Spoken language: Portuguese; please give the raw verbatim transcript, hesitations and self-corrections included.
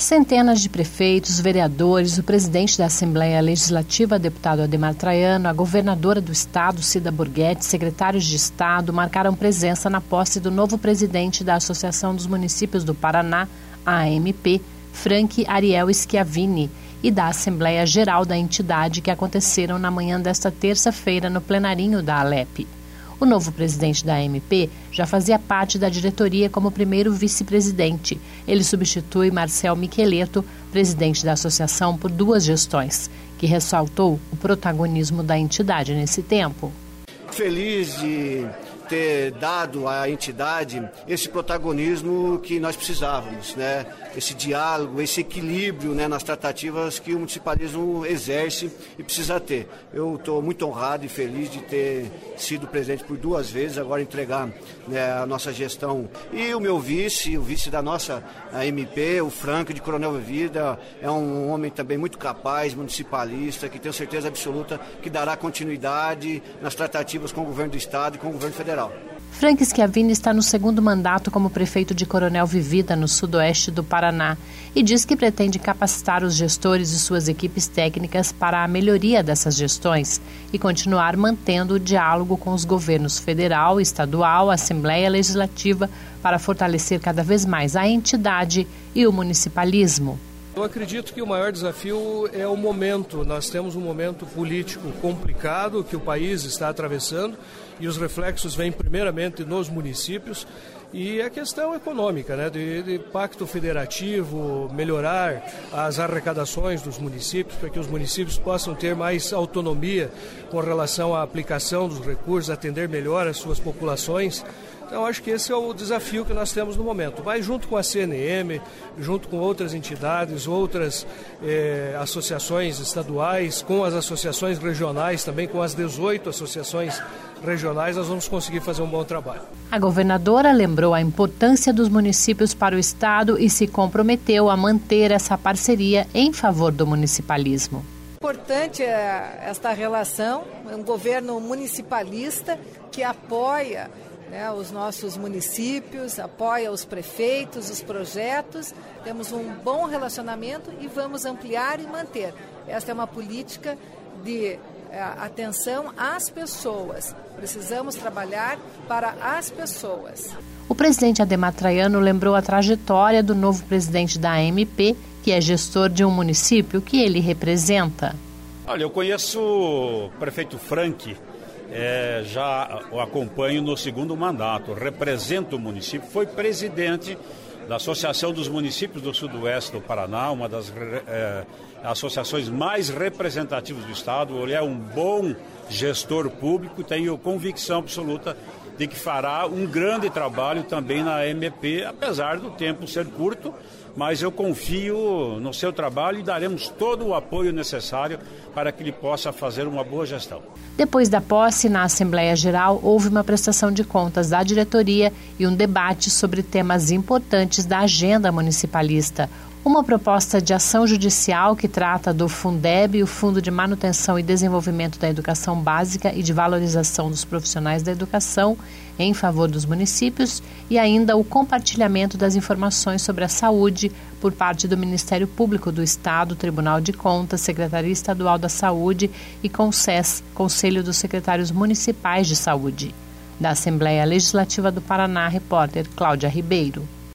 Centenas de prefeitos, vereadores, o presidente da Assembleia Legislativa, deputado Ademar Traiano, a governadora do estado, Cida Borghetti, secretários de estado, marcaram presença na posse do novo presidente da Associação dos Municípios do Paraná, a A M P, Frank Ariel Schiavini, e da Assembleia Geral da entidade, que aconteceram na manhã desta terça-feira no plenarinho da Alep. O novo presidente da A M P já fazia parte da diretoria como primeiro vice-presidente. Ele substitui Marcel Micheleto, presidente da associação, por duas gestões, que ressaltou o protagonismo da entidade nesse tempo. Feliz de ter dado à entidade esse protagonismo que nós precisávamos, né? Esse diálogo, esse equilíbrio, né, nas tratativas que o municipalismo exerce e precisa ter. Eu estou muito honrado e feliz de ter sido presidente por duas vezes, agora entregar, né, a nossa gestão. E o meu vice, o vice da nossa A M P, o Frank de Coronel Vivida, é um homem também muito capaz, municipalista, que tenho certeza absoluta que dará continuidade nas tratativas com o governo do estado e com o governo federal. Frank Schiavini está no segundo mandato como prefeito de Coronel Vivida, no sudoeste do Paraná, e diz que pretende capacitar os gestores e suas equipes técnicas para a melhoria dessas gestões e continuar mantendo o diálogo com os governos federal, estadual, Assembleia Legislativa para fortalecer cada vez mais a entidade e o municipalismo. Eu acredito que o maior desafio é o momento. Nós temos um momento político complicado que o país está atravessando e os reflexos vêm primeiramente nos municípios e a questão econômica, né, de, de pacto federativo, melhorar as arrecadações dos municípios para que os municípios possam ter mais autonomia com relação à aplicação dos recursos, atender melhor as suas populações. Então, acho que esse é o desafio que nós temos no momento. Mas junto com a C N M, junto com outras entidades, outras eh, associações estaduais, com as associações regionais, também com as dezoito associações regionais, nós vamos conseguir fazer um bom trabalho. A governadora lembrou a importância dos municípios para o estado e se comprometeu a manter essa parceria em favor do municipalismo. Importante é esta relação, um governo municipalista que apoia, né, os nossos municípios, apoia os prefeitos, os projetos. Temos um bom relacionamento e vamos ampliar e manter. Esta é uma política de é, atenção às pessoas. Precisamos trabalhar para as pessoas. O presidente Ademar Traiano lembrou a trajetória do novo presidente da A M P, que é gestor de um município que ele representa. Olha, eu conheço o prefeito Frank. É, já o acompanho no segundo mandato, representa o município, foi presidente da Associação dos Municípios do Sudoeste do Paraná, uma das é, associações mais representativas do estado. Ele é um bom gestor público e tenho convicção absoluta de que fará um grande trabalho também na A M P, apesar do tempo ser curto, mas eu confio no seu trabalho e daremos todo o apoio necessário para que ele possa fazer uma boa gestão. Depois da posse, na Assembleia Geral, houve uma prestação de contas da diretoria e um debate sobre temas importantes da agenda municipalista. Uma proposta de ação judicial que trata do Fundeb, o Fundo de Manutenção e Desenvolvimento da Educação Básica e de Valorização dos Profissionais da Educação em favor dos municípios, e ainda o compartilhamento das informações sobre a saúde por parte do Ministério Público do Estado, Tribunal de Contas, Secretaria Estadual da Saúde e CONSES, Conselho dos Secretários Municipais de Saúde. Da Assembleia Legislativa do Paraná, repórter Cláudia Ribeiro.